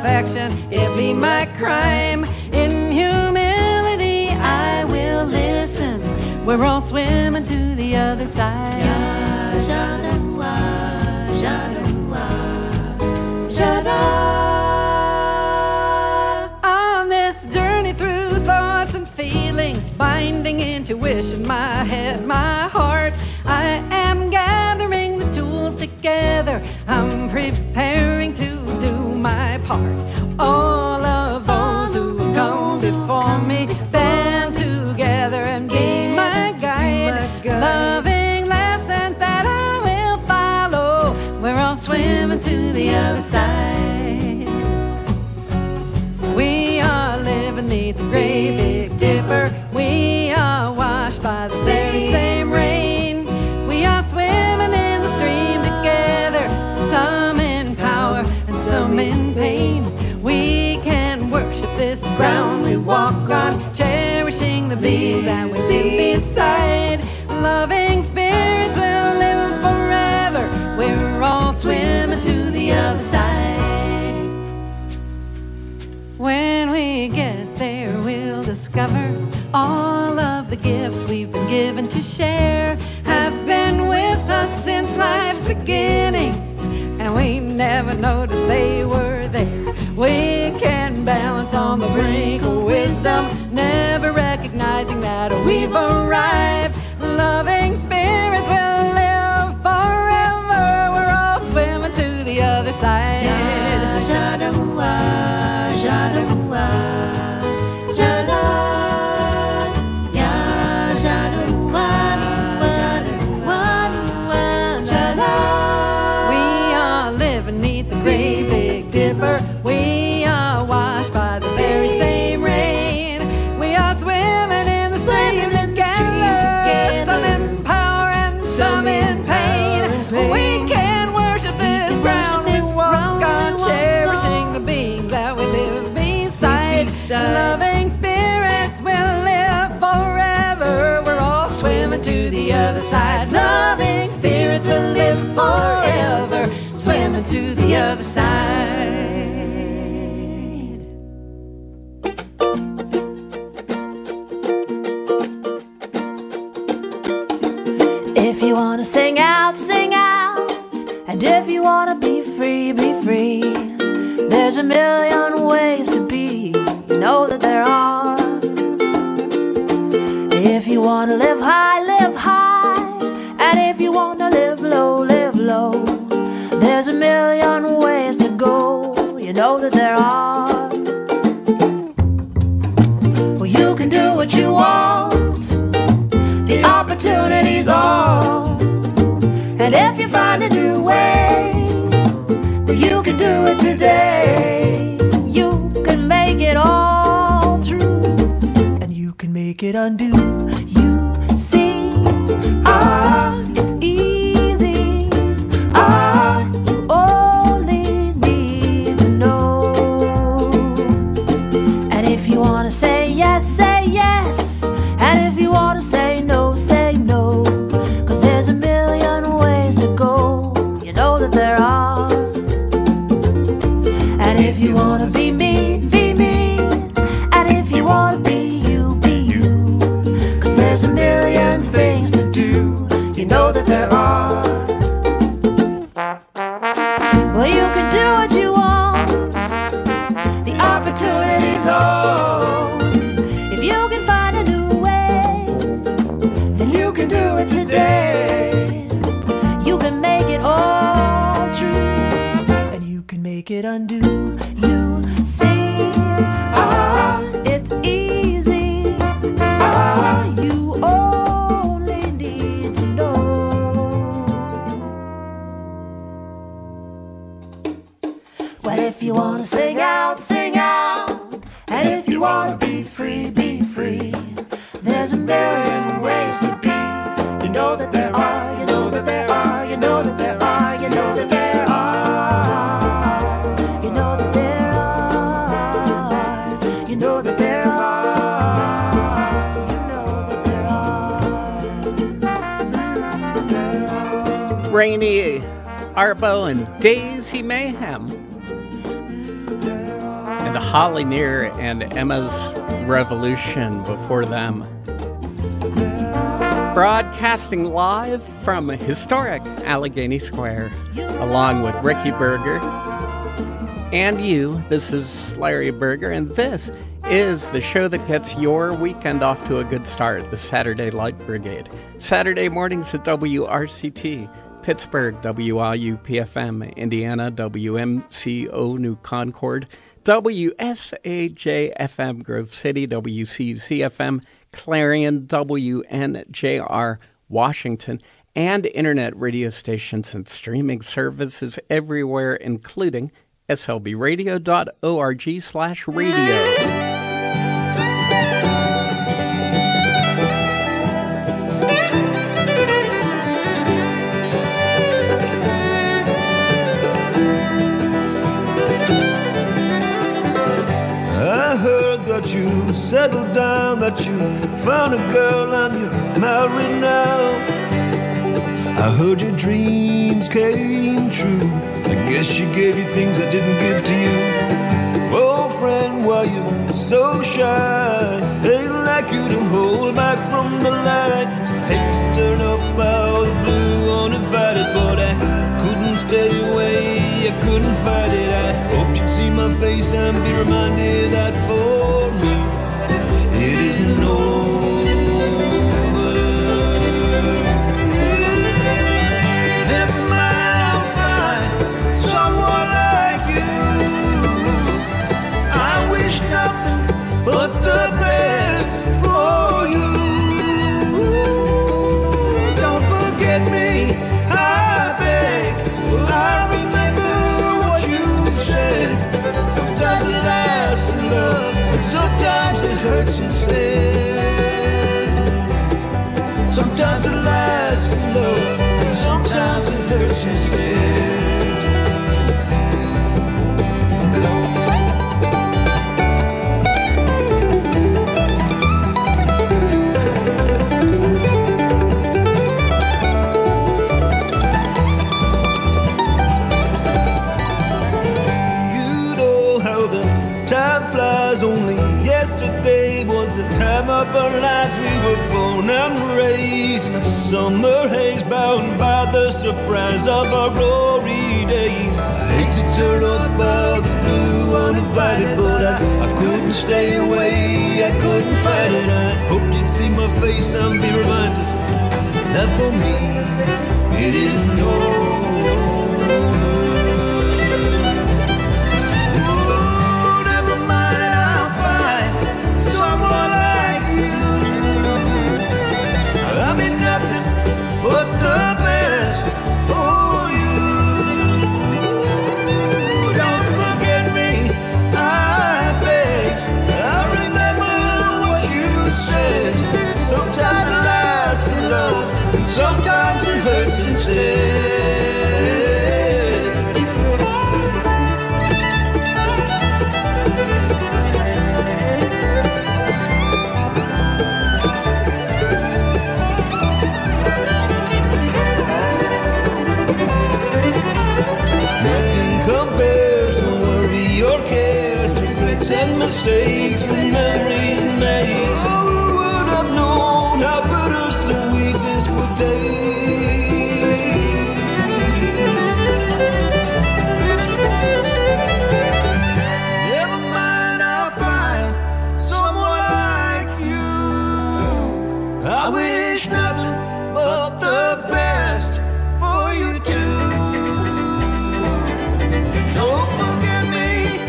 affection, it be my crime. In humility I will listen. We're all swimming to the other side. On this journey through thoughts and feelings, binding intuition, my head, my heart, I am gathering the tools together. I'm preparing to do my part. All of those who've come before me band together and be my guide. Loving lessons that I will follow. We're all swimming to the other side. We are living beneath the great Big Dipper. We are washed by the very same rain. We are swimming in the stream together, some in power and some in pain. We can worship this ground we walk on, cherishing the beings that we live beside. Loving spirits will live forever. We're all swimming to the other side. When we get there, we'll discover all of the gifts we've been given to share have been with us since life's beginning, and we never noticed they were there. We can balance on the brink of wisdom, never recognizing that we've arrived. Loving spirits will live forever. We're all swimming to the other side. We are living beneath the great Big Dipper. We are washed by the very same rain. We are swimming in the stream together, some in power and some in pain. We can worship this ground we walk on, cherishing the beings that we live beside. Loving spirits will live forever. We're all swimming to the other side. Loving spirits will live forever, swimming to the other side. If you wanna sing out, sing out. And if you wanna be free, be free. There's a million ways to be, you know that there are. If you wanna live high, live high. And if you wanna live low, live low. There's a million ways to go, you know that there are. Well, you can do what you want, the opportunity's on. And if you find a new way, well, you can do it today. You can make it all true, and you can make it undo. You see, it's easy. You only need to know. And if you wanna say yes, say yes. And if you wanna say no, say no. 'Cause there's a million ways to go, you know that there are. And if you wanna be me, be me. And if you wanna be you, be you. 'Cause there's a million things to do, you know that there are. Well, you can do what you want, the opportunity's on. If you can find a new way, then you can do it today. You can make it all true, and you can make it undo. You see, it's easy. You only need to know. Well, if you wanna sing out, sing out. And if you wanna be free, be free. There's a million ways to be. You know that there are, you know that there are, you know that there are, you know that there are. You know that there are, you know that there are, you know that there are. Rainy Arbo and Daisy Mayhem. Holly Near and Emma's Revolution before them. Broadcasting live from historic Allegheny Square, along with Ricky Berger and you. This is Larry Berger, and this is the show that gets your weekend off to a good start, the Saturday Light Brigade. Saturday mornings at WRCT, Pittsburgh, WIUP-FM, Indiana, WMCO New Concord, WSAJ-FM Grove City, WCUC-FM Clarion, WNJR Washington, and internet radio stations and streaming services everywhere, including slbradio.org/radio. That you settled down, that you found a girl and you're married now. I heard your dreams came true. I guess she gave you things I didn't give to you. Oh friend, why you so shy? Ain't like you to hold back from the light. I hate to turn up out of the blue uninvited, but I couldn't stay away, I couldn't fight it. I hoped you'd see my face and be reminded that for me it isn't over. Never mind, I'll find someone like you. I wish nothing but the best for you. Don't forget me, I beg. I remember what you said. Sometimes it lasts in love, and sometimes it hurts instead. Sometimes it lasts in love, and sometimes it hurts instead. Only yesterday was the time of our lives. We were born and raised in a summer haze, bound by the surprise of our glory days. I hate to turn up out the blue uninvited, but I couldn't stay away, I couldn't fight it. I hoped you'd see my face and be reminded that for me it isn't over. But the best for you. Don't forget me, I beg. I remember what you said. Sometimes it lasts in love, and sometimes it hurts instead. And mistakes and memories made. Oh, who would have known how bittersweet this would taste? Never mind, I'll find someone like you. I wish nothing but the best for you too. Don't forget me,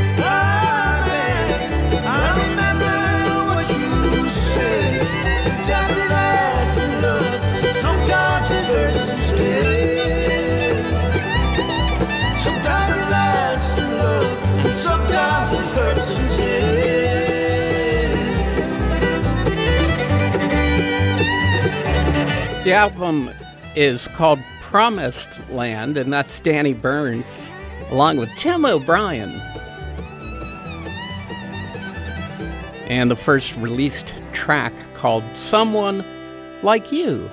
The album is called Promised Land, and that's Danny Burns, along with Tim O'Brien. And the first released track called Someone Like You.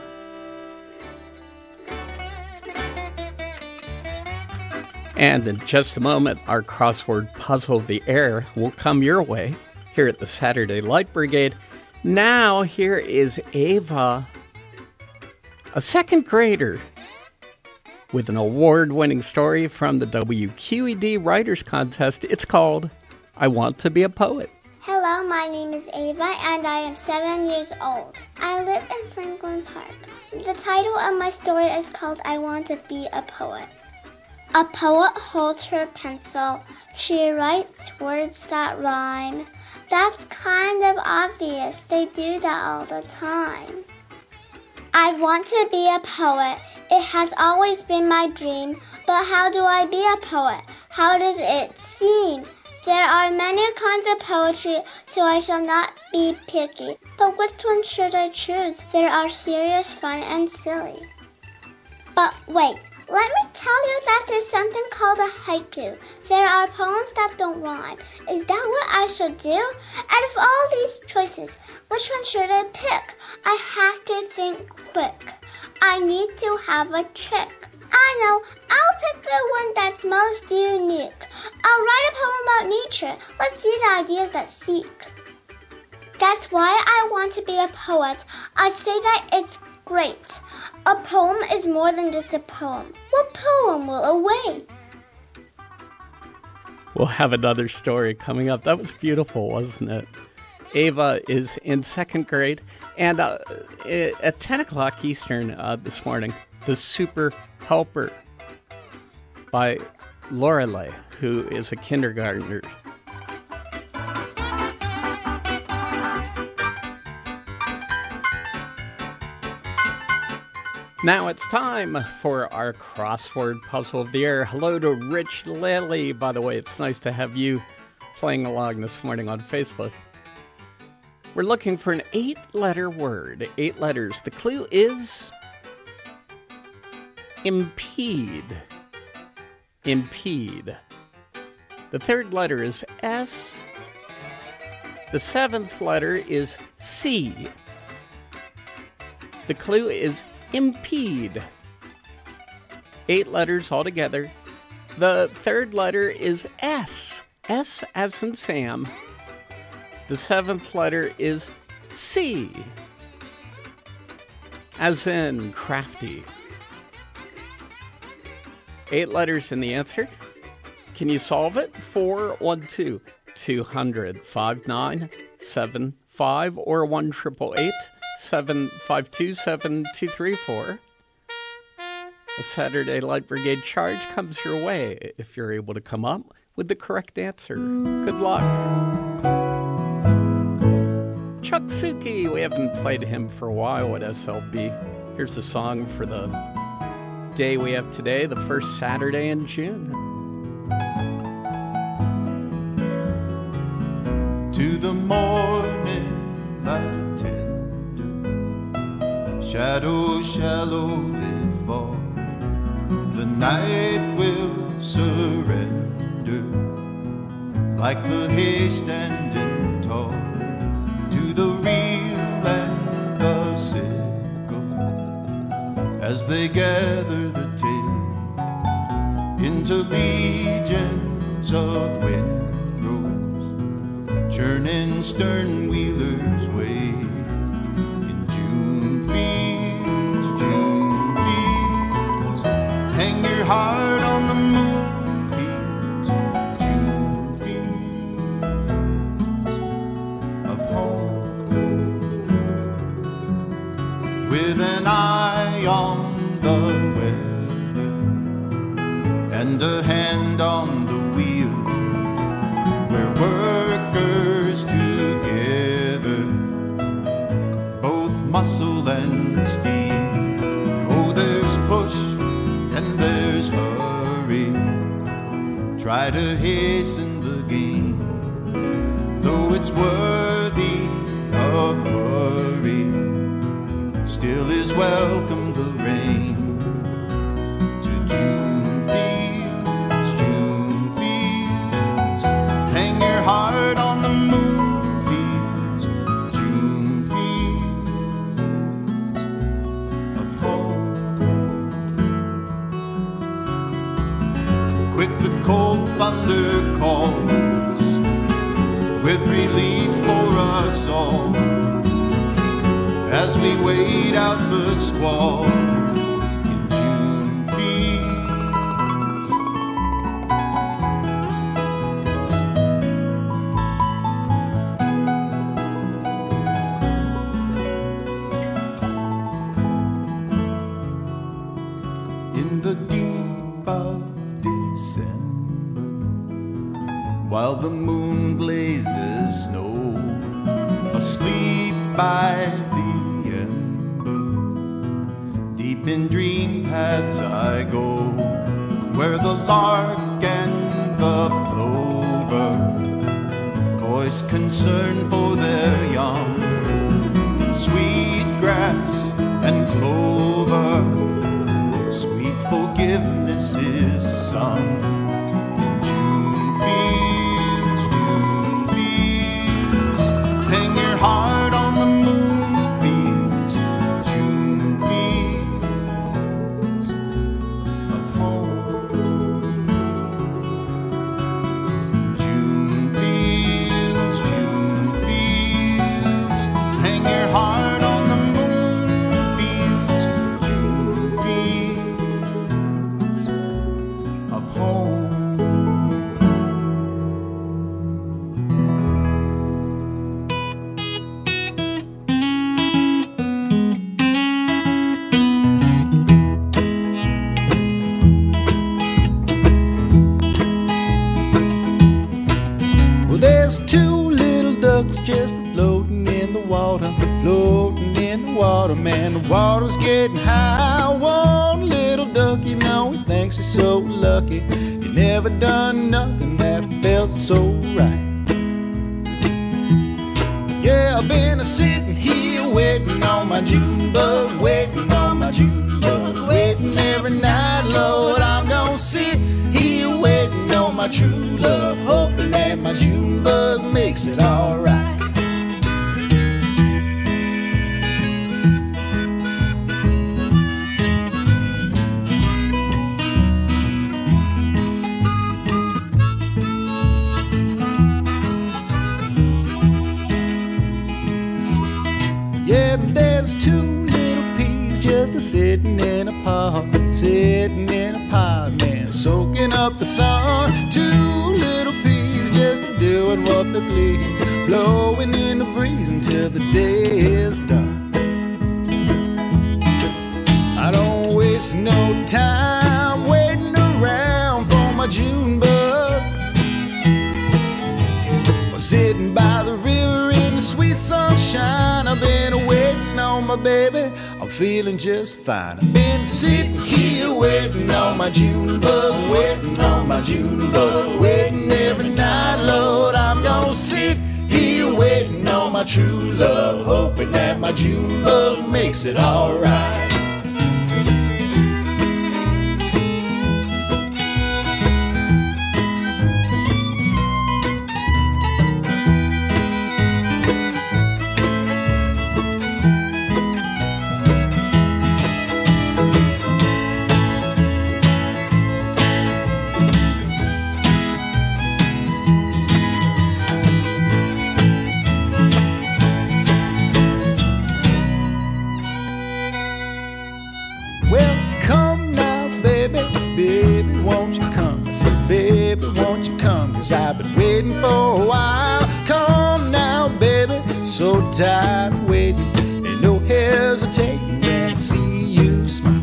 And in just a moment, our crossword puzzle of the air will come your way here at the Saturday Light Brigade. Now, here is Ava, a second grader, with an award-winning story from the WQED Writers Contest. It's called I Want to Be a Poet. Hello, my name is Ava, and I am 7 years old. I live in Franklin Park. The title of my story is called I Want to Be a Poet. A poet holds her pencil. She writes words that rhyme. That's kind of obvious. They do that all the time. I want to be a poet. It has always been my dream. But how do I be a poet? How does it seem? There are many kinds of poetry, so I shall not be picky. But which one should I choose? There are serious, fun, and silly. But wait, let me tell you that there's something called a haiku. There are poems that don't rhyme. Is that what I should do? Out of all these choices, which one should I pick? I have to think quick. I need to have a trick. I know, I'll pick the one that's most unique. I'll write a poem about nature. Let's see the ideas that seek. That's why I want to be a poet. I say that it's great. A poem is more than just a poem. What poem will away? We'll have another story coming up. That was beautiful, wasn't it? Ava is in second grade, and at 10 o'clock Eastern this morning, The Super Helper by Lorelei, who is a kindergartner. Now it's time for our crossword puzzle of the year. Hello to Rich Lilly. By the way, it's nice to have you playing along this morning on Facebook. We're looking for an 8-letter word. 8 letters. The clue is impede. Impede. The third letter is S. The 7th letter is C. The clue is impede. 8 letters altogether. The third letter is S. S as in Sam. The 7th letter is C. As in crafty. 8 letters in the answer. Can you solve it? 412-200-5975 or 1-888-752-7234. A Saturday Light Brigade charge comes your way if you're able to come up with the correct answer. Good luck. Chuck Suki, we haven't played him for a while at SLB. Here's the song for the day we have today, the first Saturday in June. To the morning light tender, shadows shallowly fall. The night will surrender like the hay standing tall to the reel and the sickle as they gather the tail into legions of windrows, churning stern wheelers' way. In June fields, hang your heart on the moon fields, June fields of home, with an eye on the weather and a hand on the wheel, where workers together, both muscle and steel. Oh, there's push and there's hurry, try to hasten the game, though it's worthy of worry, still is welcome the rain. To June fields, hang your heart on the moon fields, June fields of home. Quick with relief for us all as we wait out the squall in June fields. In the deep of December, while the moon blazes snow, asleep by the ember, deep in dream paths I go, where the lark and the plover voice concern for their young, sweet grass and clover, sweet forgiveness is sung. In June fields, hang your heart on the moon fields, June fields of home. June fields, hang your heart on the moon fields, June fields of home. Well, there's two little ducks just floating in the water, floating in the water, man. The water's getting high. One little duck, you know, he thinks he's so lucky. He never done nothing that felt so right. Yeah, I've been sitting here waiting on my June bug, waiting on my June bug, waiting every night, Lord. I'm gonna sit here waiting on my true love, hoping that my June bug makes it all right. Yeah, there's two little peas just a-sitting in a pot, sitting in a pot, man, soaking up the sun. Two little peas just doing what they please, blowing in the breeze until the day is done. I don't waste no time waiting around for my June bug, or sitting by the river in the sweet sunshine. I've been waiting on my baby, I'm feeling just fine. I've been sitting here waiting on my June bug, waiting on my June bug, waiting every night, Lord. I'm gonna sit here waiting on my true love, hoping that my June bug makes it all right. Well, come now, baby, baby, won't you come? I said, baby, won't you come? 'Cause I've been waiting for a while. Come now, baby, so tired of waiting. Ain't no hesitating when I see you smile.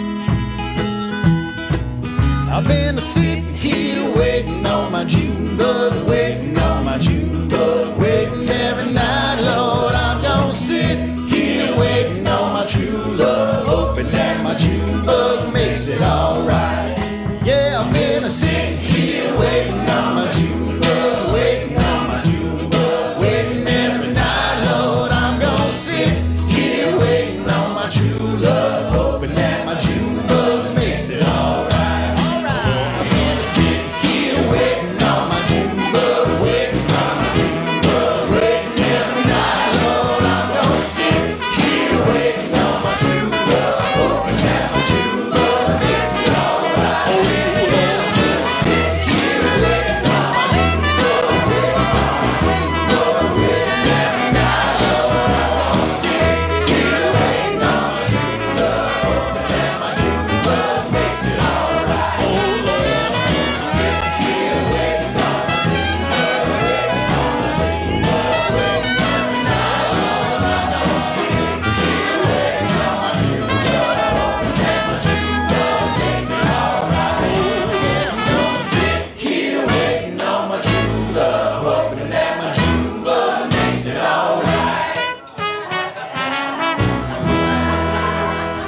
I've been sitting here waiting on my June bug, waiting on my June bug, waiting every night, Lord. I'm gonna sit here waiting on my true love, hoping that my June bug makes it all right. Yeah, I've been sitting here waiting on my June bug, waiting on my June bug, waiting every night, Lord. I'm gonna sit here waiting on my true love, hoping that my June bug makes it all right. All right. I've been sitting here waiting on my June bug, waiting on my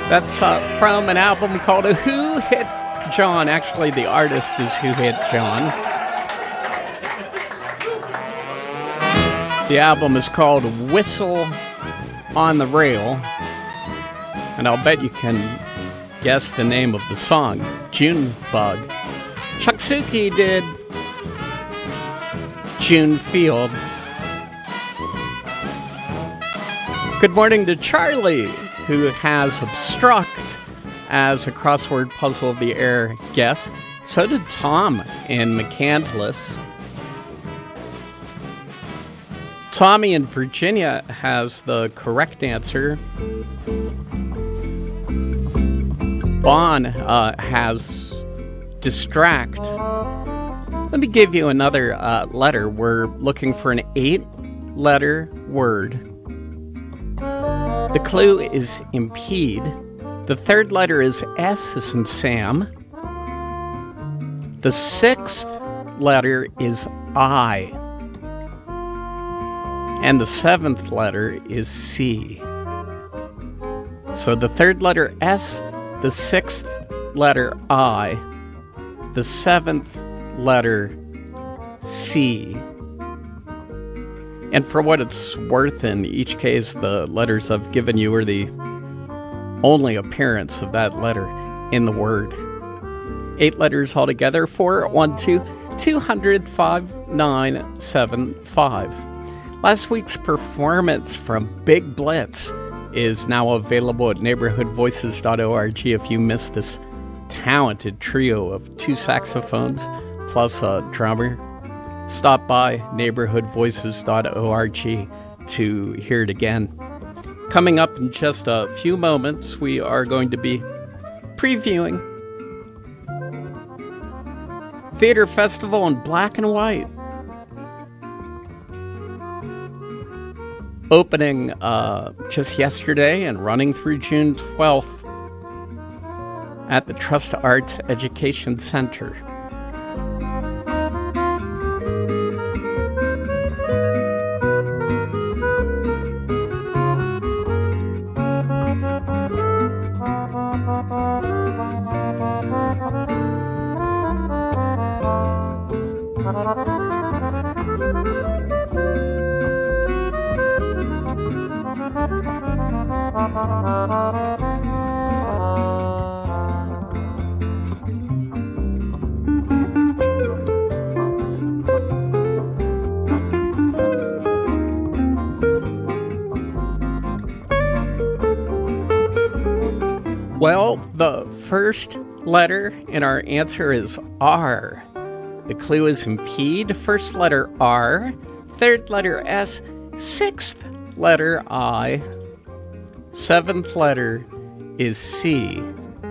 That's from an album called Who Hit John. Actually, the artist is Who Hit John. The album is called Whistle on the Rail. And I'll bet you can guess the name of the song, June Bug. Chuck Suki did June Fields. Good morning to Charlie, who has Obstruct as a crossword puzzle of the air guess. So did Tom in McCandless. Tommy in Virginia has the correct answer. Bon has Distract. Let me give you another letter. We're looking for an 8-letter word. The clue is impede. The third letter is S as in Sam. The 6th letter is I. And the 7th letter is C. So the third letter S, the 6th letter I, the 7th letter C. And for what it's worth, in each case, the letters I've given you are the only appearance of that letter in the word. 8 letters altogether. 412-200-5975. Last week's performance from Big Blitz is now available at neighborhoodvoices.org. If you missed this talented trio of 2 saxophones plus a drummer, stop by neighborhoodvoices.org to hear it again. Coming up in just a few moments, we are going to be previewing Theater Festival in Black and White. Opening just yesterday and running through June 12th at the Trust Arts Education Center. Well, the first letter in our answer is R. The clue is impede. First letter R, third letter S, 6th letter I, 7th letter is C.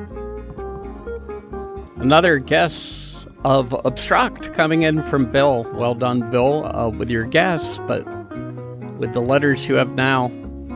Another guess of Obstruct coming in from Bill. Well done, Bill, with your guess, but with the letters you have now,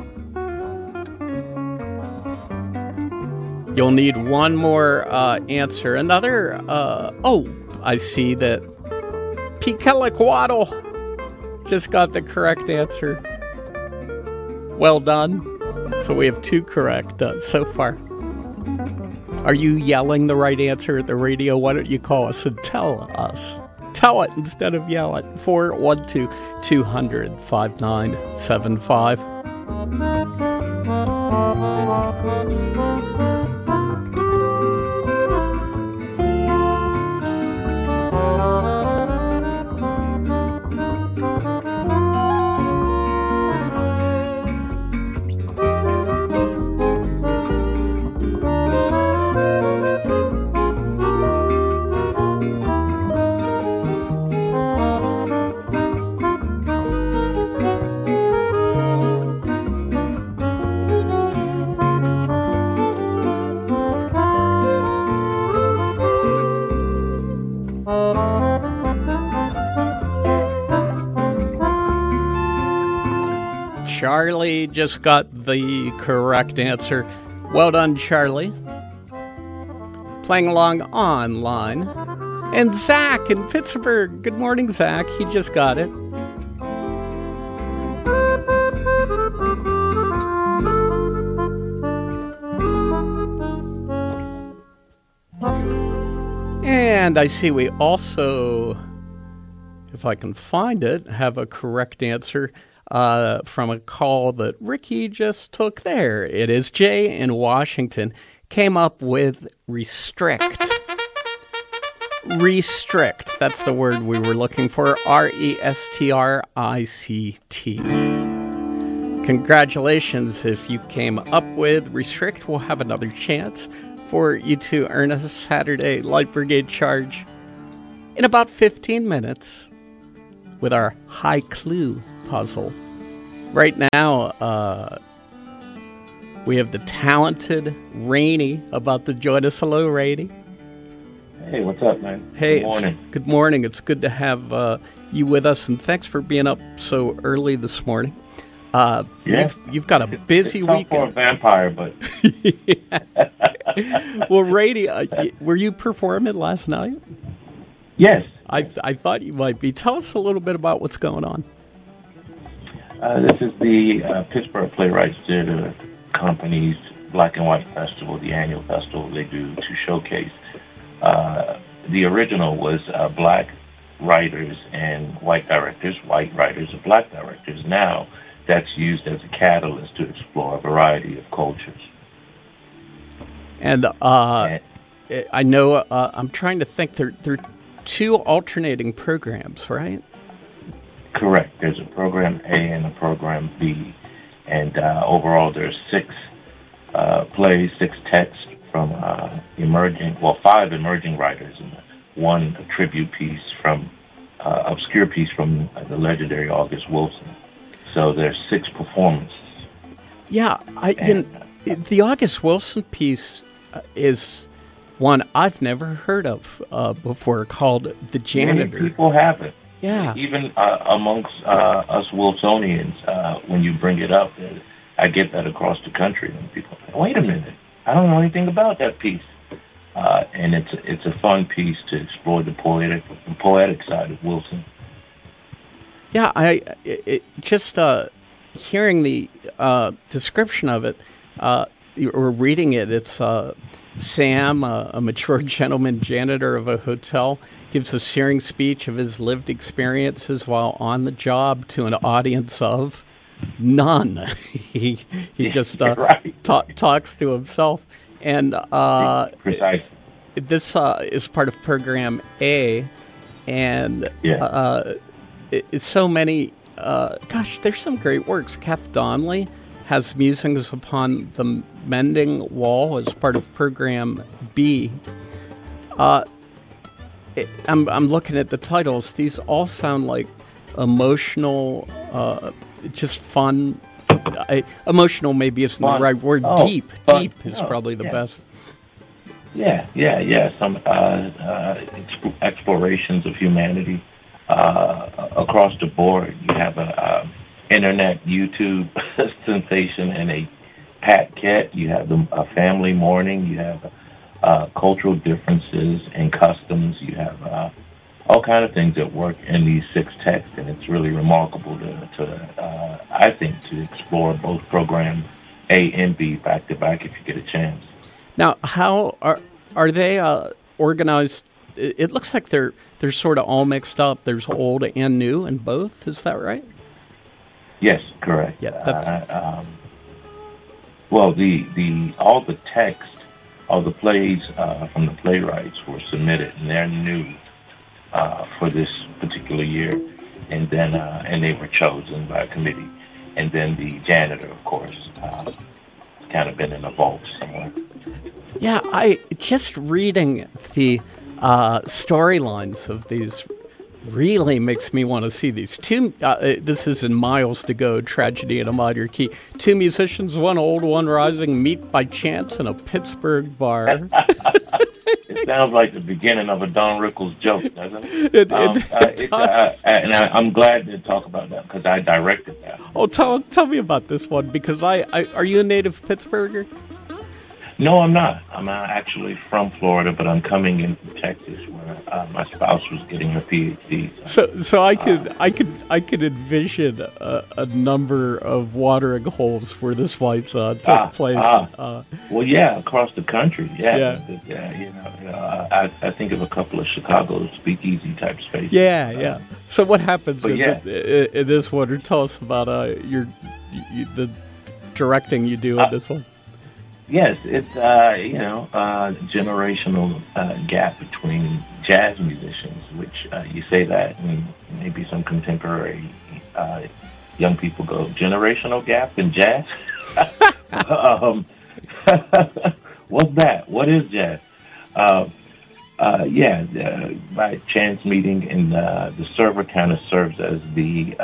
you'll need one more answer. Another, I see that Pequeliquaddle just got the correct answer. Well done. So we have 2 correct so far. Are you yelling the right answer at the radio? Why don't you call us and tell us? Tell it instead of yell it. 412-200-5975. Charlie just got the correct answer. Well done, Charlie. Playing along online. And Zach in Pittsburgh. Good morning, Zach. He just got it. And I see we also, if I can find it, have a correct answer from a call that Ricky just took there. It is Jay in Washington. Came up with restrict. Restrict. That's the word we were looking for. R-E-S-T-R-I-C-T. Congratulations if you came up with restrict. We'll have another chance for you to earn a Saturday Light Brigade charge in about 15 minutes with our high clue puzzle. Right now, we have the talented Rainey about to join us. Hello, Rainey. Hey, what's up, man? Hey, good morning. Good morning. It's good to have you with us, and thanks for being up so early this morning. You've got a busy weekend. For a vampire, but well, Rainey, were you performing last night? Yes. I thought you might be. Tell us a little bit about what's going on. This is the Pittsburgh Playwrights Theater Company's Black and White Festival, the annual festival they do to showcase. The original was black writers and white directors, white writers and black directors. Now that's used as a catalyst to explore a variety of cultures. And I know I'm trying to think. There are two alternating programs, right? Correct. There's a program A and a program B, and overall there's 6 plays, 6 texts from 5 emerging writers, and 1 tribute piece from obscure piece from the legendary August Wilson. So there's 6 performances. Yeah, the August Wilson piece is one I've never heard of before, called The Janitor. Many people haven't. Yeah. Even amongst us Wilsonians, when you bring it up, I get that across the country. And people say, wait a minute, I don't know anything about that piece. And it's a fun piece to explore the poetic side of Wilson. Yeah, just hearing the description of it, or reading it, it's Sam, a mature gentleman janitor of a hotel, gives a searing speech of his lived experiences while on the job to an audience of none. he just right. talks to himself. And Precisely. This is part of Program A, and it's so many. There's some great works. Kath Donnelly has Musings Upon the Mending Wall as part of Program B. I'm looking at the titles. These all sound like emotional, just fun. Emotional maybe isn't the right word. Deep is probably the best. Yeah. Some explorations of humanity across the board. You have a internet YouTube sensation and a Pat Kett. You have a family mourning. You have cultural differences and customs. You have all kind of things that work in these 6 texts, and it's really remarkable I think, to explore both program A and B back to back if you get a chance. Now, how are they organized? It looks like they're sort of all mixed up. There's old and new in both. Is that right? Yes, correct. Yeah. Well, all the text, all the plays from the playwrights were submitted, and they're new for this particular year, and then and they were chosen by a committee, and then the janitor, of course, kind of been in a vault somewhere. Yeah, I just reading the storylines of these really makes me want to see these. This is in Miles to Go, Tragedy in a Minor Key. 2 musicians, one old, one rising, meet by chance in a Pittsburgh bar. It sounds like the beginning of a Don Rickles joke, doesn't it? And I'm glad to talk about that because I directed that. Oh, tell me about this one, because are you a native Pittsburgher? No, I'm not. I'm actually from Florida, but I'm coming in from Texas, where my spouse was getting her PhD. So I could envision a number of watering holes where this might take place. Well, yeah, across the country, Yeah. I think of a couple of Chicago speakeasy type spaces. Yeah. So what happens in, yeah. in this one? Or tell us about the directing you do in this one. Yes, it's generational gap between jazz musicians, which you say that, and maybe some contemporary young people go, generational gap in jazz? What's that? What is jazz? By chance meeting, and the server kind of serves as the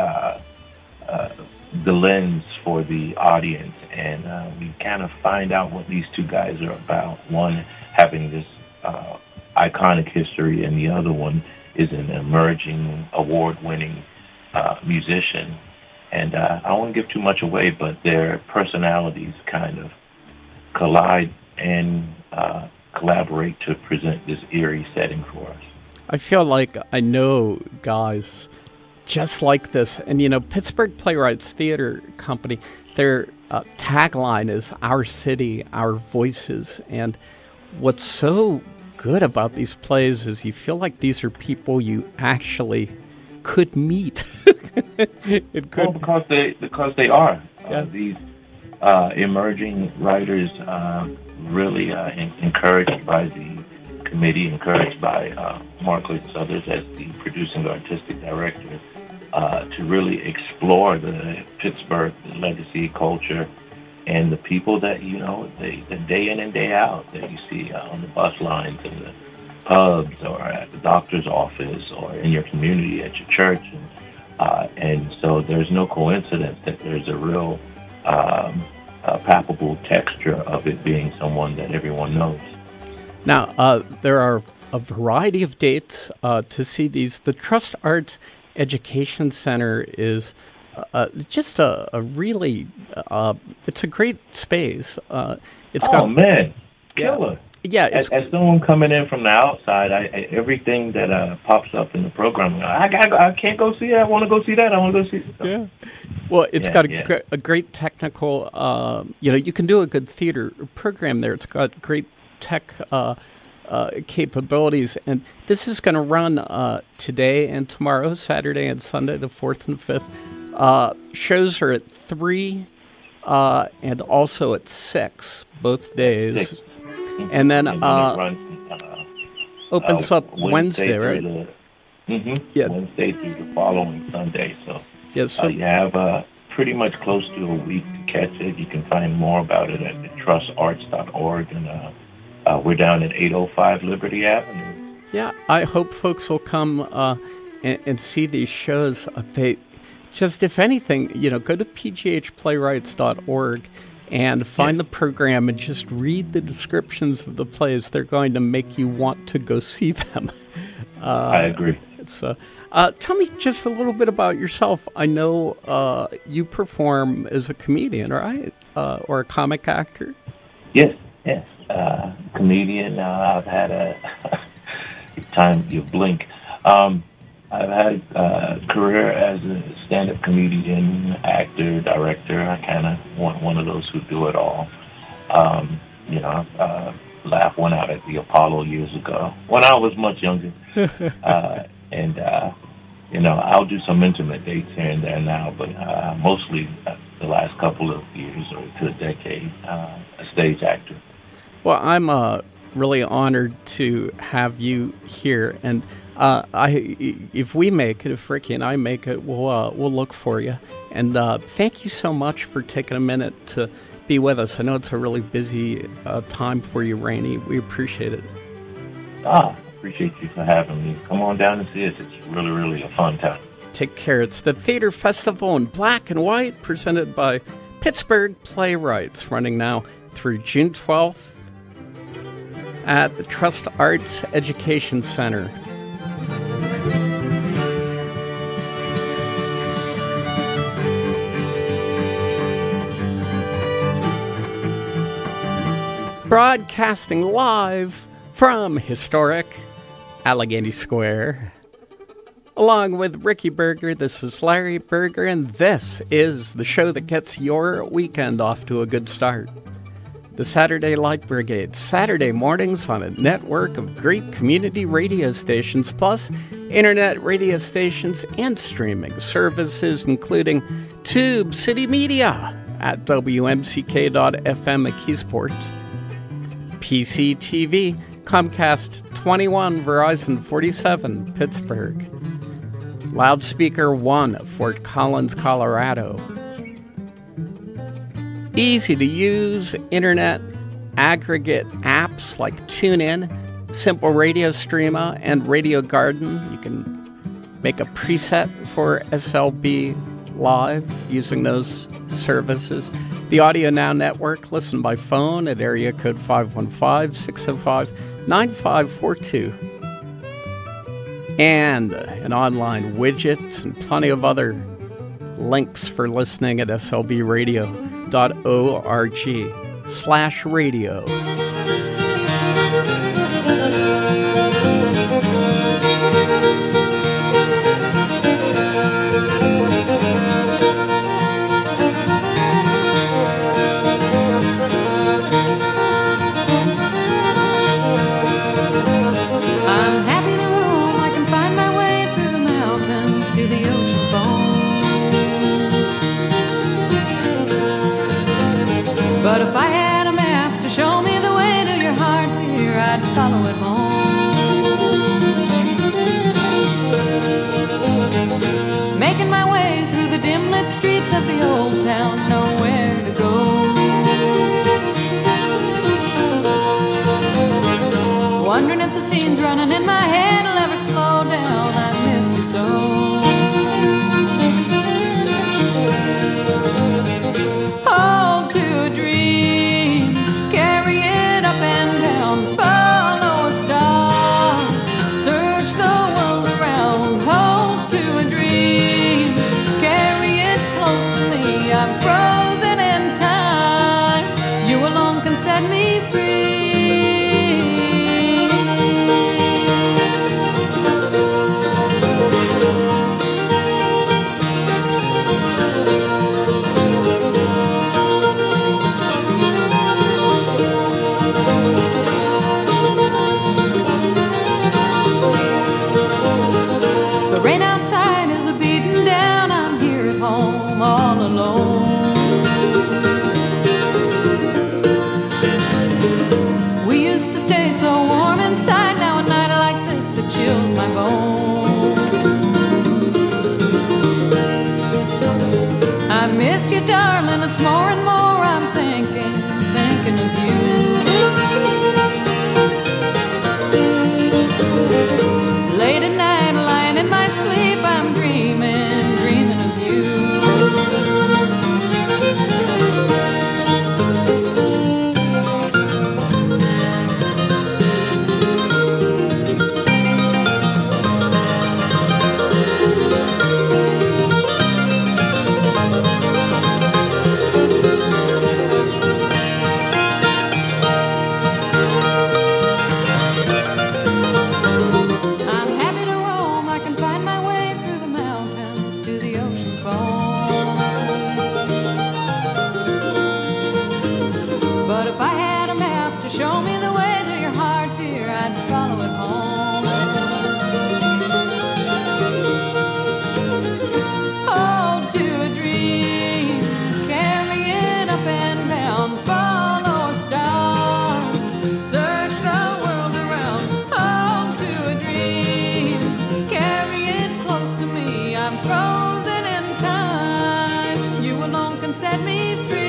lens for the audience, and we kind of find out what these two guys are about. One having this iconic history, and the other one is an emerging, award-winning musician. And I won't give too much away, but their personalities kind of collide and collaborate to present this eerie setting for us. I feel like I know guys just like this. And, Pittsburgh Playwrights Theater Company, their tagline is "Our City, Our Voices." And what's so good about these plays is you feel like these are people you actually could meet. Because they are. Yeah. These emerging writers, really encouraged by the committee, encouraged by Mark and others as the producing artistic director, to really explore the Pittsburgh legacy, culture, and the people that, the day in and day out that you see on the bus lines and the pubs or at the doctor's office or in your community, at your church. And so there's no coincidence that there's a real palpable texture of it being someone that everyone knows. Now, there are a variety of dates to see these. The Trust Arts Education Center is just a really, it's a great space. Man, killer. Yeah, as someone coming in from the outside, everything that pops up in the program, I can't go see it. I want to go see that. I want to go see it. So. Yeah. Well, it's got a great technical, you can do a good theater program there. It's got great tech capabilities. And this is going to run today and tomorrow, Saturday and Sunday, the 4th and 5th. Shows are at 3 and also at 6, both days. 6. And then opens up Wednesday, right? Yeah. Wednesday through the following Sunday. So, yes, you have pretty much close to a week to catch it. You can find more about it at trustarts.org, and we're down at 805 Liberty Avenue. Yeah, I hope folks will come and see these shows. They just, if anything, go to pghplaywrights.org and find the program and just read the descriptions of the plays. They're going to make you want to go see them. I agree. Tell me just a little bit about yourself. I know you perform as a comedian, right? Or a comic actor? Yes. Comedian. I've had a time you blink. I've had a career as a stand-up comedian, actor, director. I kind of want one of those who do it all. Laugh went out at the Apollo years ago when I was much younger. I'll do some intimate dates here and there now, but mostly the last couple of years or to a decade, a stage actor. Well, I'm really honored to have you here, and if we make it, if Ricky and I make it, we'll look for you. And thank you so much for taking a minute to be with us. I know it's a really busy time for you, Rainey. We appreciate it. Appreciate you for having me. Come on down and see us. It's really, really a fun time. Take care. It's the Theater Festival in Black and White, presented by Pittsburgh Playwrights, running now through June 12th at the Trust Arts Education Center. Broadcasting live from historic Allegheny Square. Along with Ricky Berger, this is Larry Berger, and this is the show that gets your weekend off to a good start. The Saturday Light Brigade, Saturday mornings on a network of great community radio stations, plus internet radio stations and streaming services, including Tube City Media at WMCK.FM at Keysports, PCTV, Comcast 21, Verizon 47, Pittsburgh, Loudspeaker 1 at Fort Collins, Colorado. Easy-to-use internet aggregate apps like TuneIn, Simple Radio Streamer, and Radio Garden. You can make a preset for SLB Live using those services. The Audio Now Network, listen by phone at area code 515-605-9542. And an online widget and plenty of other links for listening at slbradio.org/radio. But if I had a map to show me the way to your heart, dear, I'd follow it home. Making my way through the dim-lit streets of the old town, nowhere to go. Wondering if the scenes running in my head will ever slow down. I miss you so. Set me The rain outside is a beating down. I'm here at home all alone. Stay so warm inside. Now a night like this, it chills my bones. I miss you, darling. It's more and more I'm thinking of you. Late at night, lying in my sleep, I'm dreaming of you. Show me the way to your heart, dear, I'd follow it home. Hold to a dream, carry it up and down, follow a star, search the world around. Hold to a dream, carry it close to me. I'm frozen in time, you alone can set me free.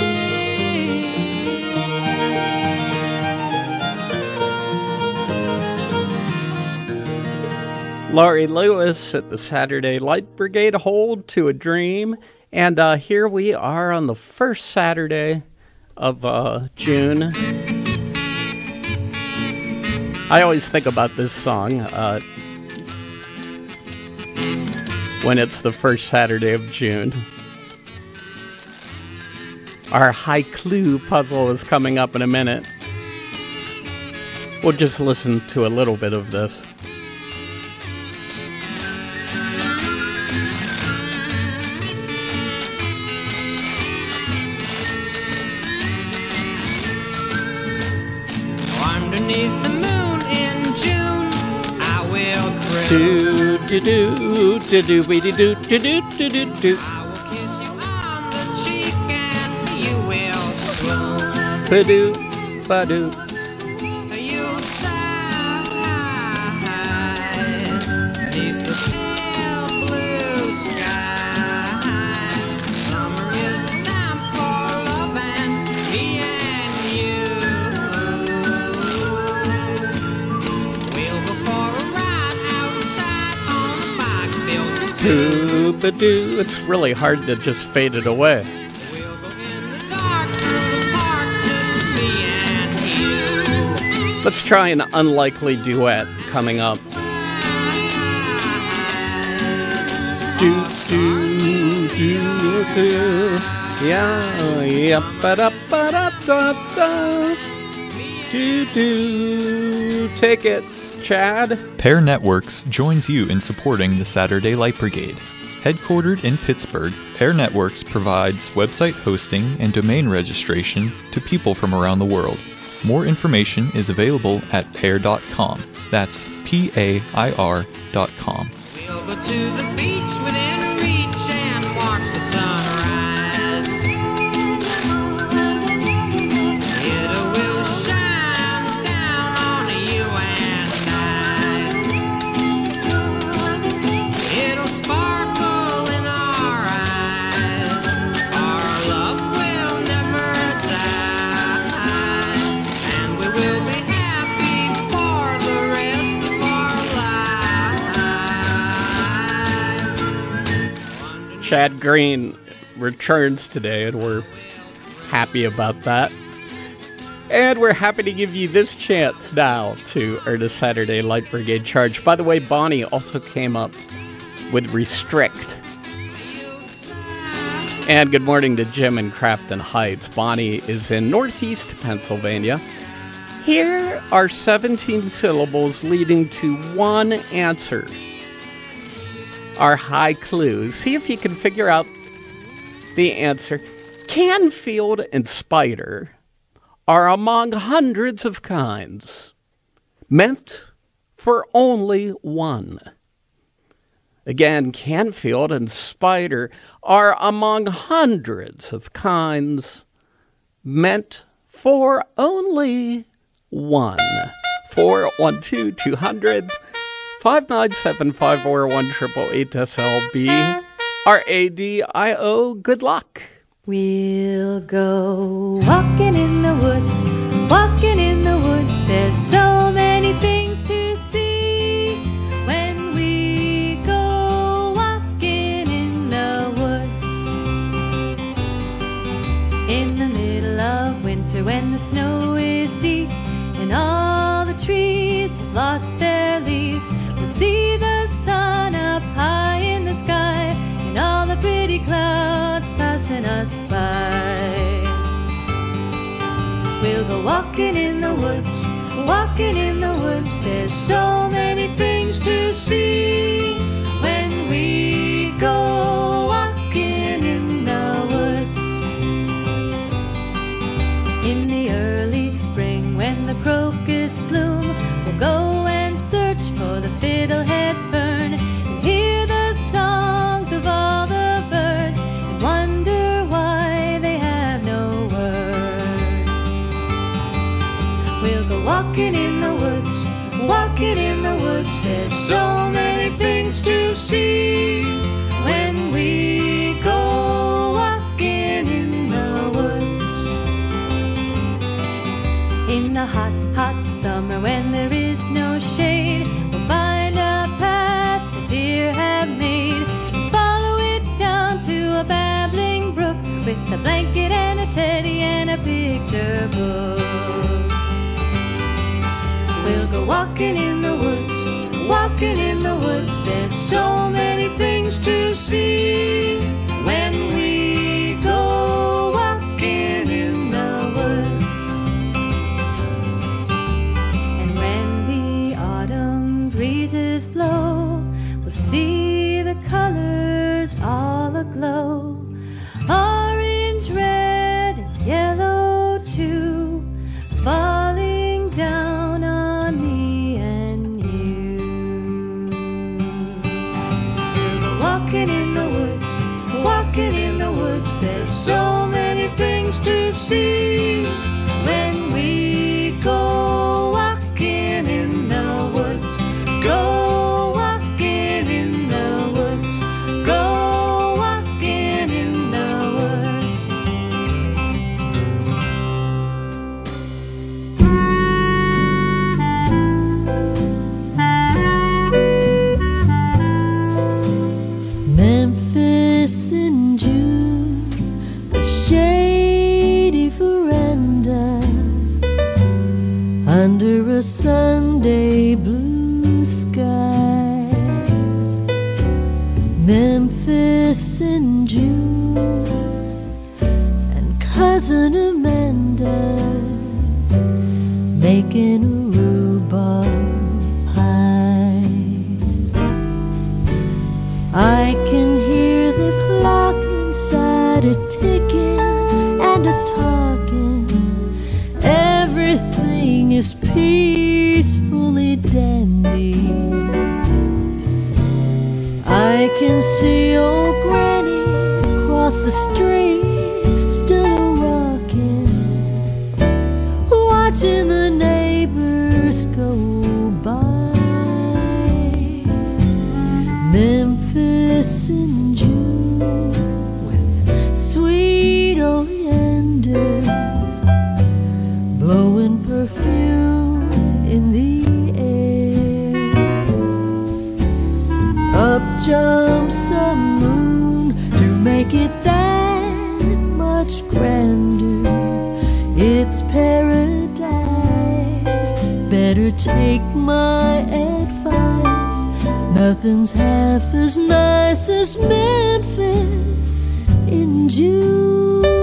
Laurie Lewis at the Saturday Light Brigade, Hold to a Dream. And here we are on the first Saturday of June. I always think about this song when it's the first Saturday of June. Our high clue puzzle is coming up in a minute. We'll just listen to a little bit of this. Underneath the moon in June, I will cry. Do do do do do do do do do do do. I will kiss you on the cheek and you will swoon. Ba-do, ba-do. You'll sigh beneath the pale blue sky. Summer is the time for love and me and you. We'll go for a ride outside on the bike built to. Do-ba-do. It's really hard to just fade it away. We'll go in the dark through the park, just me and you. Let's try an unlikely duet coming up. Do do do do. Yeah, yeah, ba-da-ba-da-da-da. Do do. Take it, Chad. Pear Networks joins you in supporting the Saturday Light Brigade. Headquartered in Pittsburgh, Pear Networks provides website hosting and domain registration to people from around the world. More information is available at pear.com. That's PAIR.com. We'll go to the beach within reach and watch the sunrise. It will shine down on you and I. It'll sparkle in our eyes. Our love will never die. And we will be happy for the rest of our lives. Chad Green returns today, and we're happy about that. And we're happy to give you this chance now to earn a Saturday Light Brigade charge. By the way, Bonnie also came up with Restrict. And good morning to Jim in Crafton Heights. Bonnie is in Northeast Pennsylvania. Here are 17 syllables leading to one answer. Our high clues. See if you can figure out the answer. Canfield and spider are among hundreds of kinds, meant for only one. Again, Canfield and spider are among hundreds of kinds, meant for only one. 412-200 597-541-888-SLB RADIO. Good luck. We'll go walking in the woods, walking in the woods. There's so many things to see when we go walking in the woods. In the middle of winter when the snow is deep and all the trees have lost their leaves, we'll see the sun up high in the sky and all the pretty clouds passing us by. We'll go walking in the woods, walking in the woods. There's so many things to see when we go walking in the woods. In the early spring when the crocus bloom, we'll go and search for the fiddlehead fern and hear the songs of all the birds and wonder why they have no words. We'll go walking in the woods, walking in the woods. There's so many things to see when we go walking in the woods. In the hot, hot summer when there is no shade, we'll find a path the deer have made and follow it down to a babbling brook with a blanket and a teddy and a picture book. We'll go walking in the woods, walking in the woods. There's so many things to see when we go walking in the woods. And a glow, orange, red, and yellow too, falling down on me and you. Walking in the woods, walking in the woods, there's so many things to see. When we go walking in the woods, go walking in the woods, go walking in the woods. Memphis in June, a shady veranda under a Sunday blue sky. Memphis in June, and Cousin Amanda's making a rhubarb pie. I can hear the clock inside a ticking and a talking. Everything is peacefully dandy. I can see old Granny across the street, still a-rockin', watching the neighbors go by. Memphis in June, with sweet oleander blowing perfume in the air. Up jumps a moon to make it that much grander. It's paradise, better take my advice. Nothing's half as nice as Memphis in June.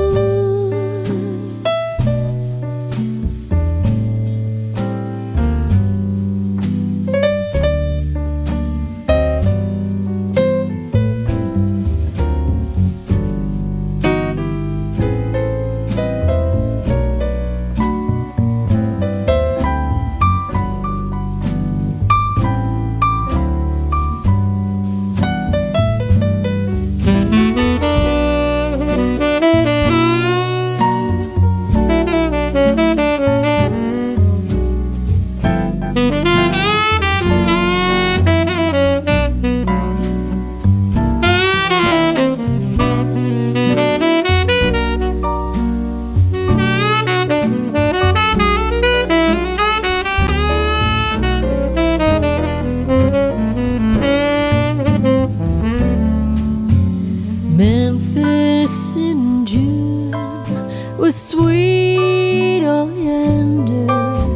Memphis in June with sweet oleander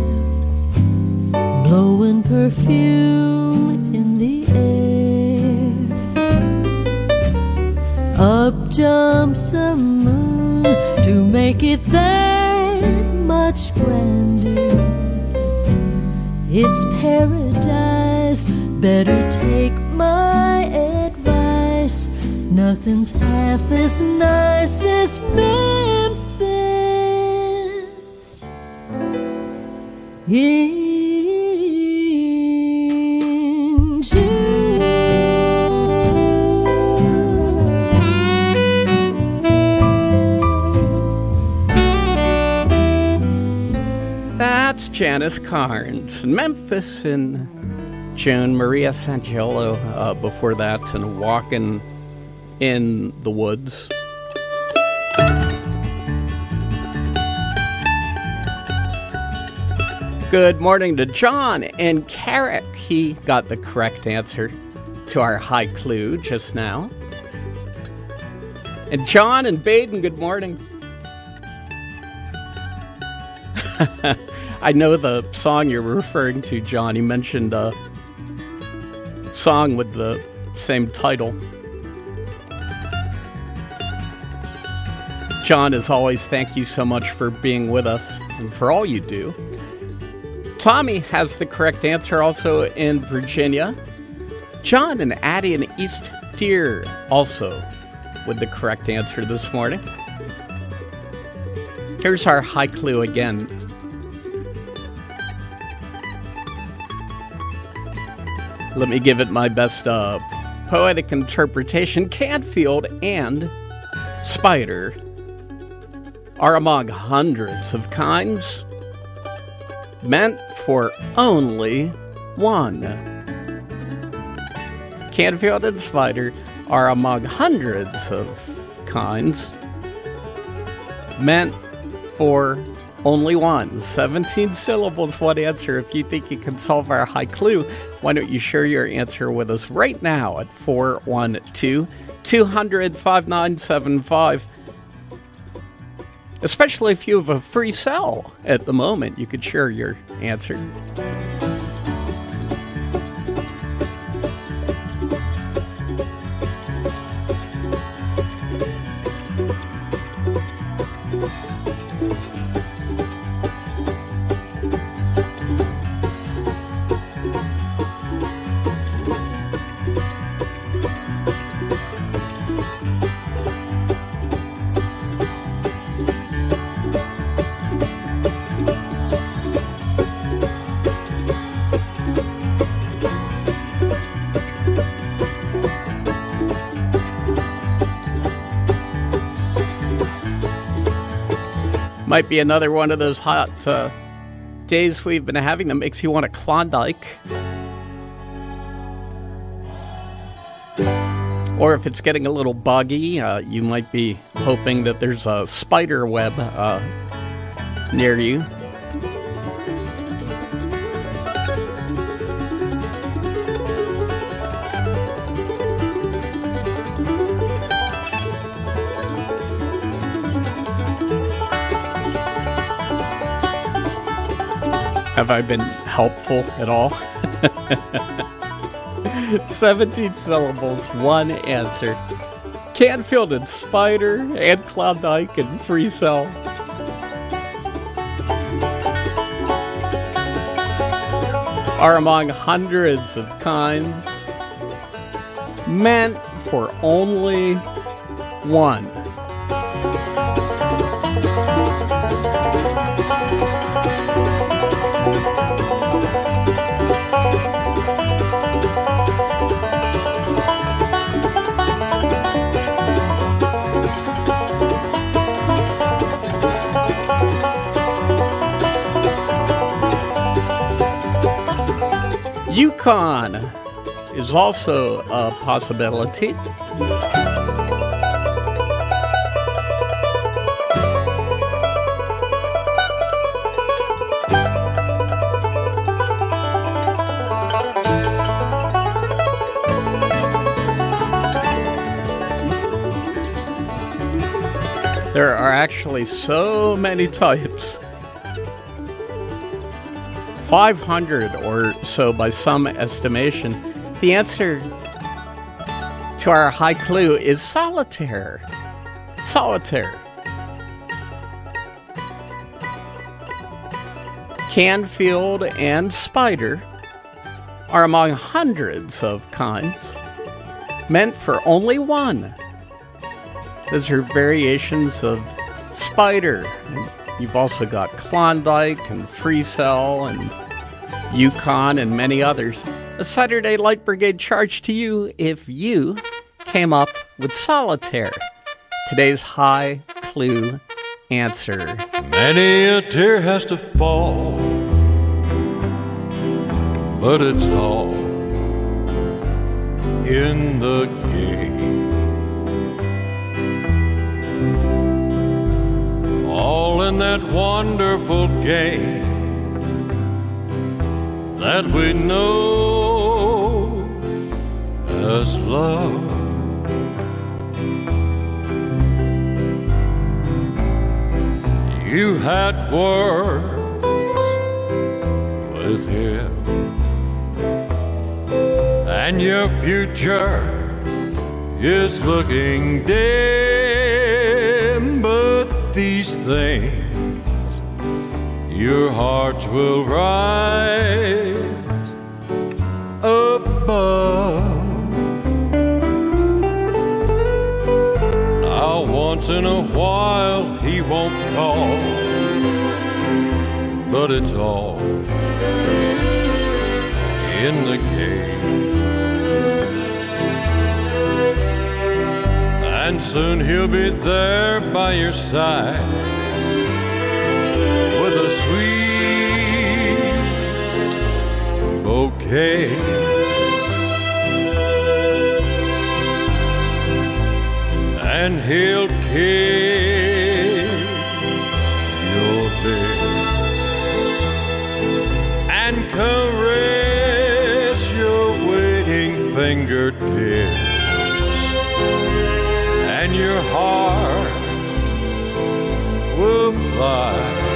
blowing perfume in the air. Up jumps a moon to make it that much grander. It's paradise, better take my advice. Nothing's half as nice as Memphis in June. That's Janice Carnes, Memphis in June. Maria Sangiolo before that, and Walking in the Woods. Good morning to John in Carrick. He got the correct answer to our high clue just now. And John in Baden, good morning. I know the song you're referring to, John. You mentioned a song with the same title. John, as always, thank you so much for being with us and for all you do. Tommy has the correct answer, also in Virginia. John and Addie in East Deer also with the correct answer this morning. Here's our high clue again. Let me give it my best poetic interpretation. Canfield and spider are among hundreds of kinds, meant for only one. Canfield and spider are among hundreds of kinds, meant for only one. 17 syllables, one answer. If you think you can solve our high clue, why don't you share your answer with us right now at 412-200-5975. Especially if you have a free cell at the moment, you could share your answer. Might be another one of those hot days we've been having that makes you want a Klondike. Or if it's getting a little buggy, you might be hoping that there's a spider web near you. Have I been helpful at all? 17 syllables, one answer. Canfield and spider and Klondike and free cell. Are among hundreds of kinds, meant for only one. Yukon is also a possibility. There are actually so many types. 500 or so by some estimation. The answer to our high clue is solitaire. Solitaire. Canfield and spider are among hundreds of kinds, meant for only one. Those are variations of spider. You've also got Klondike and Free Cell and Yukon and many others. A Saturday Light Brigade charge to you if you came up with solitaire. Today's high clue answer. Many a tear has to fall, but it's all in the game. All in that wonderful game that we know as love. You had words with him, and your future is looking dim, but these things your hearts will rise above. Well, once in a while he won't call, but it's all in the game. And soon he'll be there by your side with a sweet bouquet. And he'll kiss your lips and caress your waiting fingertips, and your heart will fly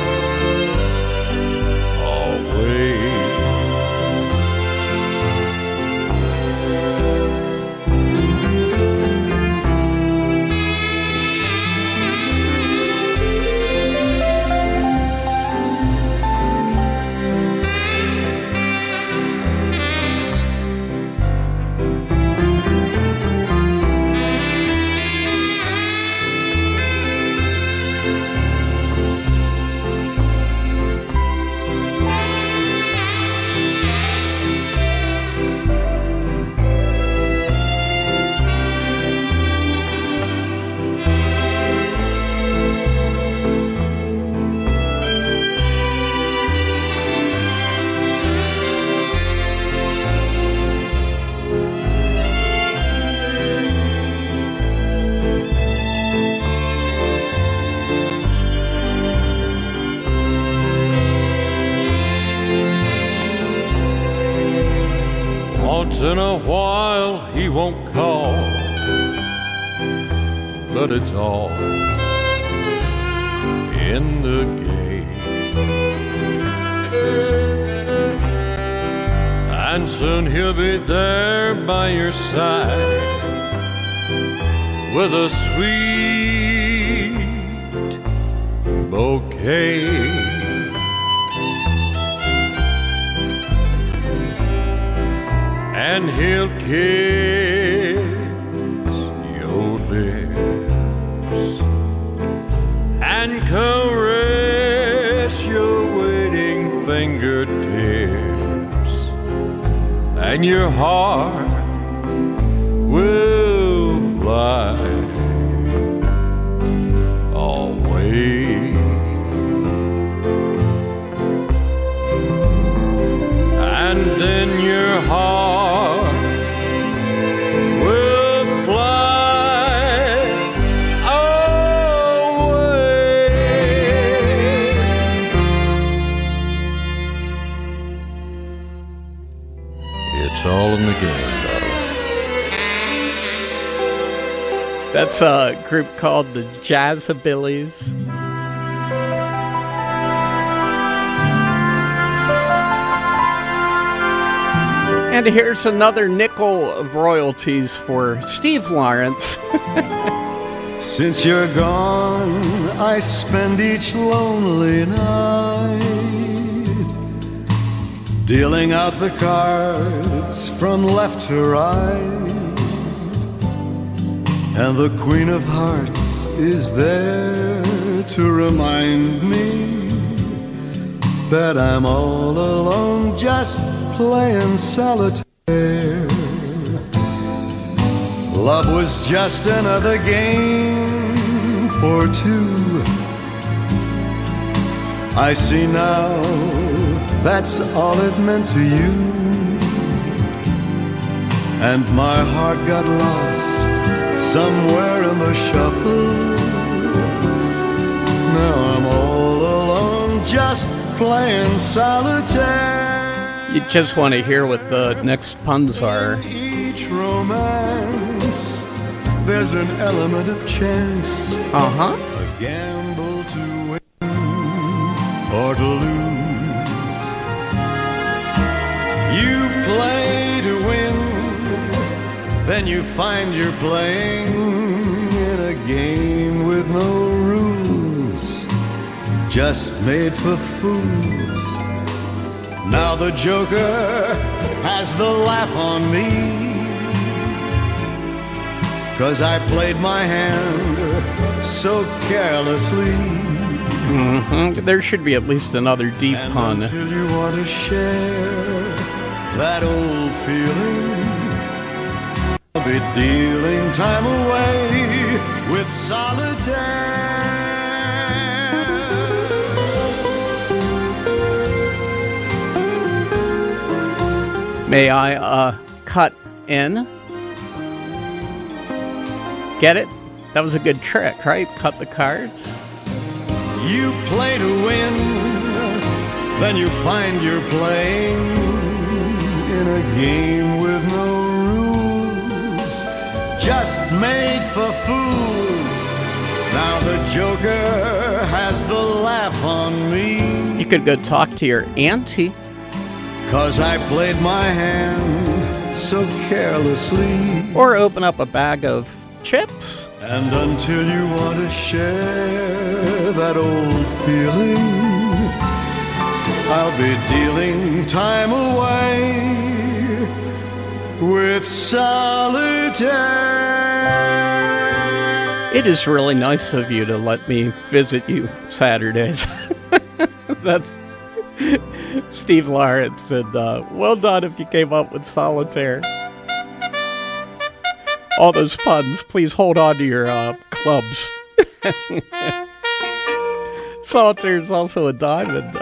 away. Once in a while he won't call, but it's all in the game. And soon he'll be there by your side with a sweet bouquet. And he'll kiss your lips and caress your waiting fingertips, and your heart will fly away. And then your heart all in the game, darling. That's a group called the Jazzabillies. And here's another nickel of royalties for Steve Lawrence. Since you're gone, I spend each lonely night dealing out the cards from left to right, and the Queen of Hearts is there to remind me that I'm all alone just playing solitaire. Love was just another game for two. I see now that's all it meant to you. And my heart got lost somewhere in the shuffle. Now I'm all alone just playing solitaire. You just want to hear what the next puns are. Each romance, there's an element of chance. Uh-huh. A gamble to win or to lose. You play to win, then you find you're playing in a game with no rules, just made for fools. Now the Joker has the laugh on me, 'cause I played my hand so carelessly. There should be at least another deep And pun. until you want to share that old feeling, I'll be dealing time away with solitaire. May I cut in? Get it? That was a good trick, right? Cut the cards. You play to win, then you find you're playing in a game with no rules, just made for fools. Now the Joker has the laugh on me, You could go talk to your auntie. 'cause I played my hand so carelessly. Or open up a bag of chips. And until you want to share that old feeling, I'll be dealing time away with solitaire. It is really nice of you to let me visit you Saturdays. That's Steve Lawrence said, well done if you came up with solitaire. All those puns, please hold on to your clubs. Solitaire is also a diamond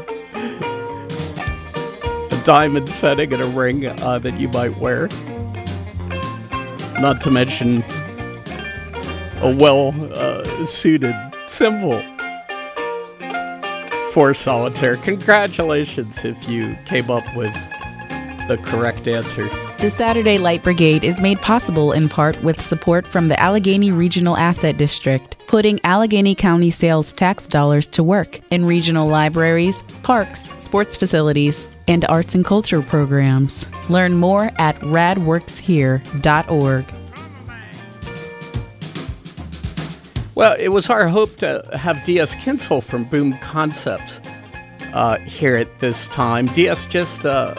setting and a ring that you might wear. Not to mention a well-suited symbol for solitaire. Congratulations if you came up with the correct answer. The Saturday Light Brigade is made possible in part with support from the Allegheny Regional Asset District, putting Allegheny County sales tax dollars to work in regional libraries, parks, sports facilities, and arts and culture programs. Learn more at radworkshere.org. Well, it was our hope to have D.S. Kinsel from Boom Concepts here at this time. D.S. just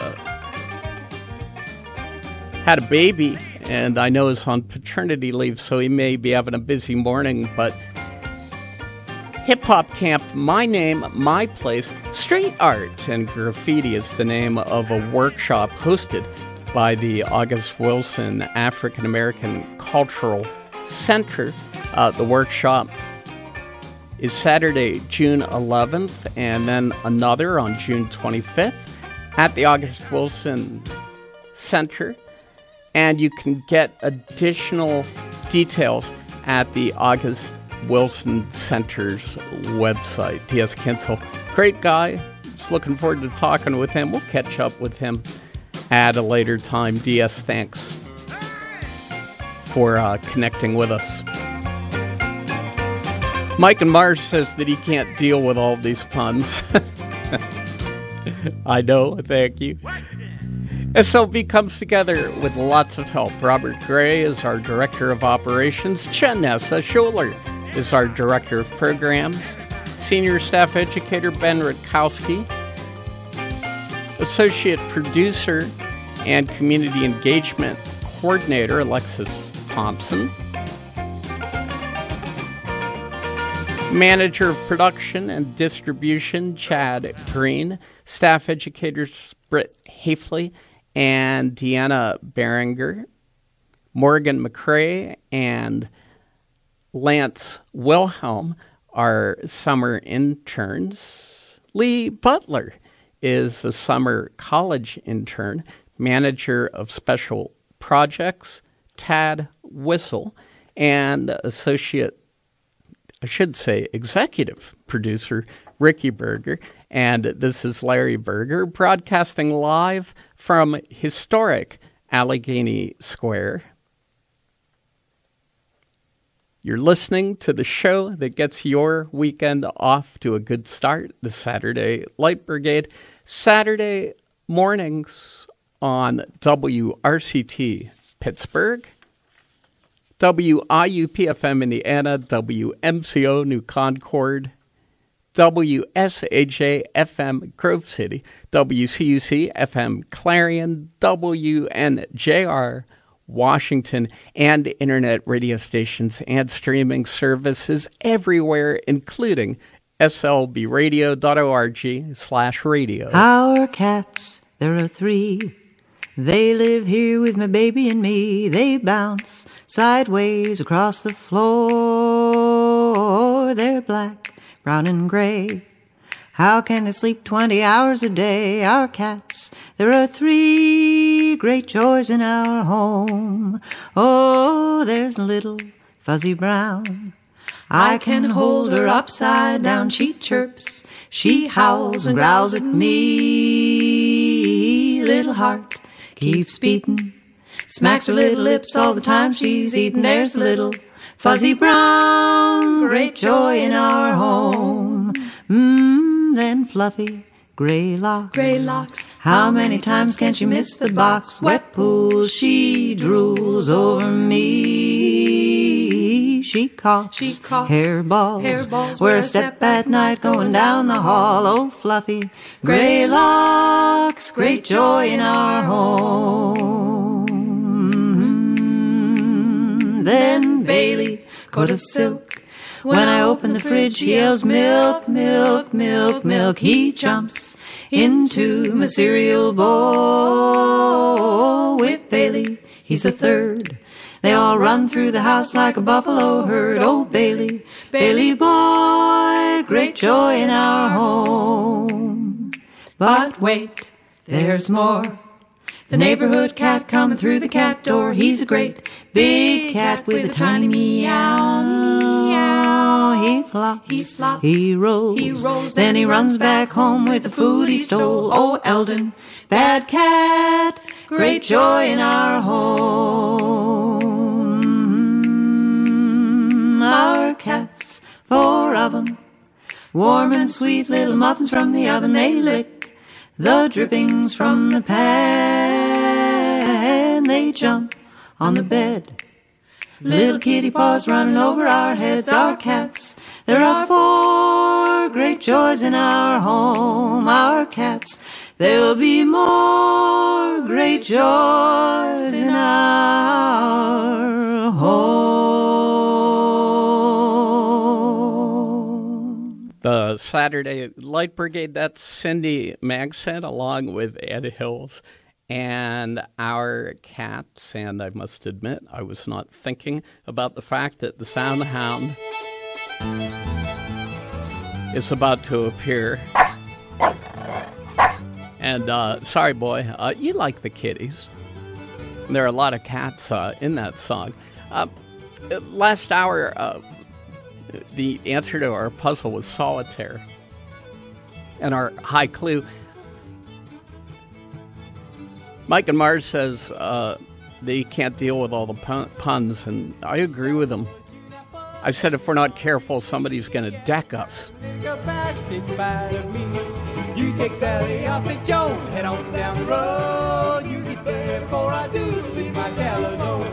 had a baby, and I know is on paternity leave, so he may be having a busy morning, but Hip Hop Camp, My Name, My Place, Street Art and Graffiti is the name of a workshop hosted by the August Wilson African American Cultural Center. The workshop is Saturday, June 11th, and then another on June 25th at the August Wilson Center. And you can get additional details at the August Wilson Center's website. D.S. Kinsel, great guy. Just looking forward to talking with him. We'll catch up with him at a later time. D.S., thanks for connecting with us. Mike and Mars says that he can't deal with all these puns. I know, thank you. SLB comes together with lots of help. Robert Gray is our Director of Operations. Janessa Schuler is our Director of Programs. Senior Staff Educator Ben Rutkowski. Associate Producer and Community Engagement Coordinator Alexis Thompson. Manager of Production and Distribution Chad Green. Staff Educators Britt Hafley and Deanna Beringer, Morgan McCrae, and Lance Wilhelm are summer interns. Lee Butler is a summer college intern. Manager of Special Projects, Tad Whistle, and executive producer, Ricky Berger. And this is Larry Berger, broadcasting live from historic Allegheny Square. You're listening to the show that gets your weekend off to a good start, the Saturday Light Brigade. Saturday mornings on WRCT Pittsburgh, WIUP-FM Indiana, WMCO New Concord, WSAJ-FM Grove City, WCUC-FM Clarion, WNJR Washington, and internet radio stations and streaming services everywhere, including slbradio.org/radio. Our cats, there are 3. They live here with my baby and me. They bounce sideways across the floor. They're black, brown, and gray. How can they sleep 20 hours a day? Our cats, there are 3 great joys in our home. Oh, there's little Fuzzy Brown. I can hold her upside down. She chirps, she howls and growls at me. Little heart keeps beating, smacks her little lips all the time she's eating. There's little Fuzzy Brown, great joy in our home. Then fluffy gray locks. How many times can she miss the box? Wet pool, she drools over me. She coughs, hairballs, where I step at night going down the hall. Oh, fluffy gray locks, great joy in our home. Then Bailey, coat of silk. When I open the fridge, he yells, milk, milk, milk, milk. He jumps into my cereal bowl. With Bailey, he's the 3rd. They all run through the house like a buffalo herd. Oh, Bailey, Bailey boy, great joy in our home. But wait, there's more. The neighborhood cat coming through the cat door. He's a great big cat with a tiny meow. He flops, he rolls, then he runs back home with the food he stole. Oh, Eldon, bad cat, great joy in our home. Our cats, 4 of 'em, warm and sweet little muffins from the oven. They lick the drippings from the pan. They jump on the bed, little kitty paws running over our heads. Our cats, there are 4 great joys in our home. Our cats, there'll be more great joys in our home. The Saturday Light Brigade, that's Cindy Magset along with Ed Hills. And our cats, and I must admit, I was not thinking about the fact that the Sound Hound is about to appear. And, sorry, boy, you like the kitties. There are a lot of cats in that song. Last hour, the answer to our puzzle was solitaire. And our high clue, Mike and Mars says they can't deal with all the puns, and I agree with them. I said if we're not careful, somebody's going to deck us. You take Sally off at Joan, head on down the road. You get there before I do, leave my gal alone.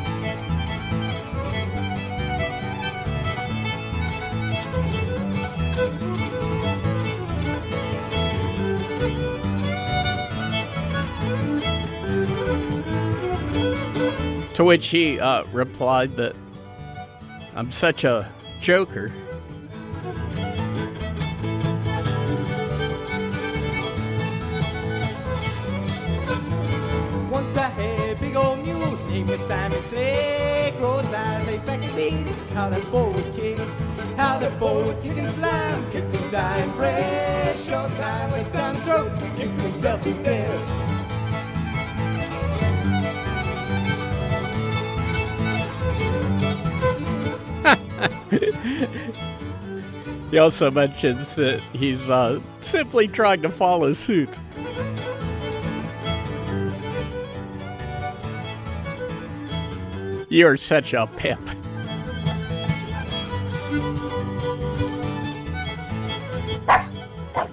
To which he replied that I'm such a joker. Once I had big old mules named Simon Slick. Rose eyes, they back his ears. How that boy would kick, how that boy would kick and slam. Kicked his dying breath, short time, went down the throat, kicked himself to death. He also mentions that he's simply trying to follow suit. You're such a pip.